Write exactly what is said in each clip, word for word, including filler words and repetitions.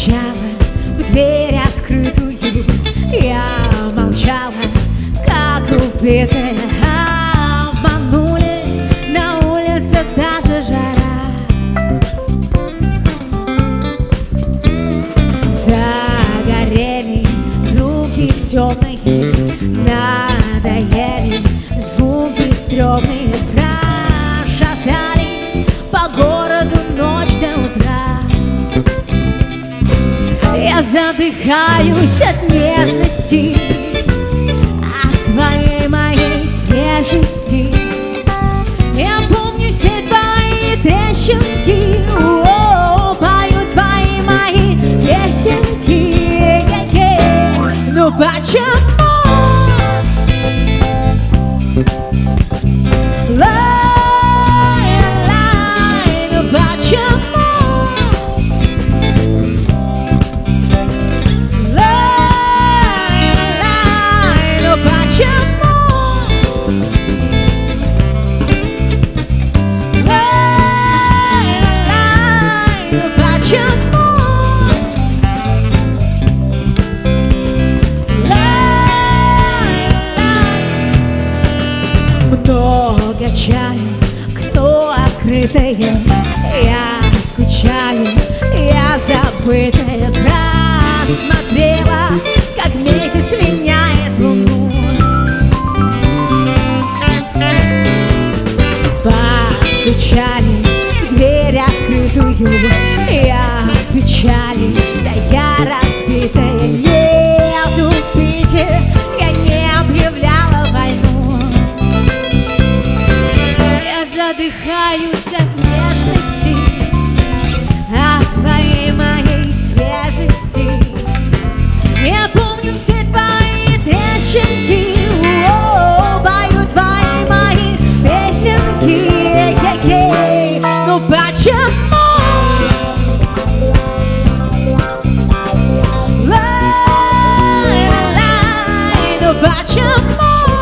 стучала в дверь открытую, я молчала, как убитая. Обманули, на улице даже жара. Загорели руки в темные, надоели звуки стрёмные, прошатались по городу ночь до утра. Я задыхаюсь от нежности, от твоей моей свежести. Я помню все твои трещинки, о, пою твои мои песенки. Ну почему? Лай-лай, ну почему? Лай-лай, ну почему? Лай-лай, ну почему? Много чаю, кто открытая, я скучаю, я забытая. Просмотрела, как месяц меняет луну. Постучали в дверь открытую, я в печали, да я разбитая. Нет, убейте, я не объявляла войну. Задыхаюсь от нежности, от твоей моей свежести. Я помню все твои трещинки, о, пою твои мои песенки. Е-е-е. Ну почему? Лай-лай, ну почему?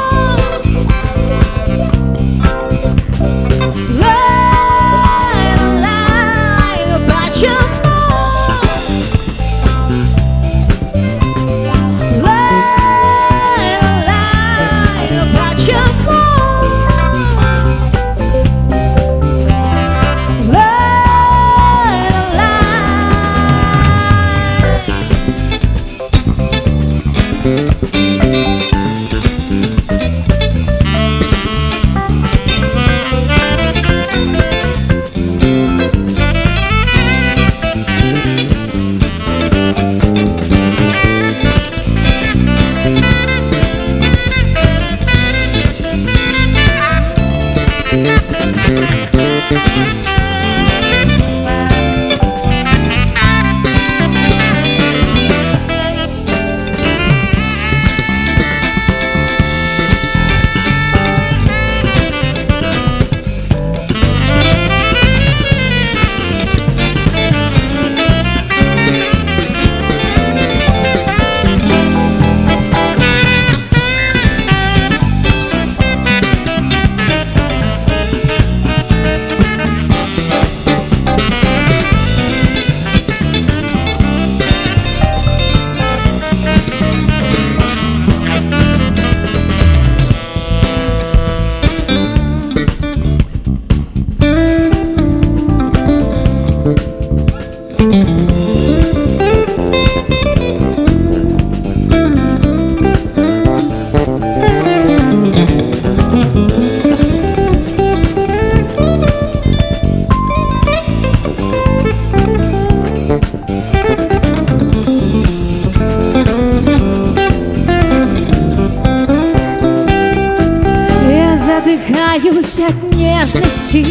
Задыхаюсь от нежности,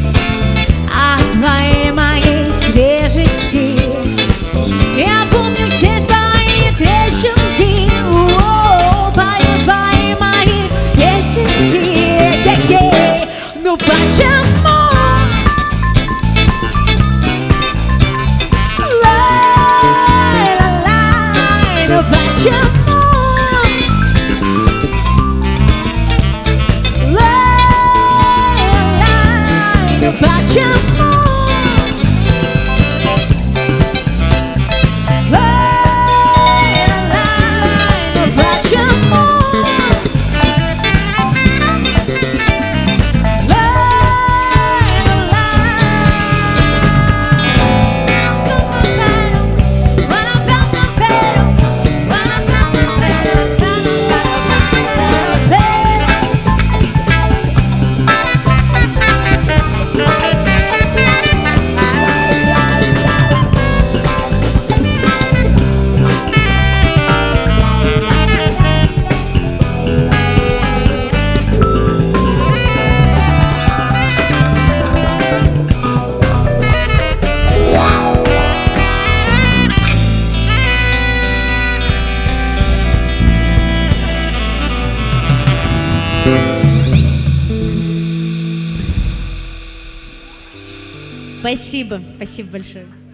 от твоей моей свежести. Я помню все твои трещинки, о, пою твои мои песенки. Е-е. Ну почему? Лай-лай, ну почему? Спасибо, спасибо большое.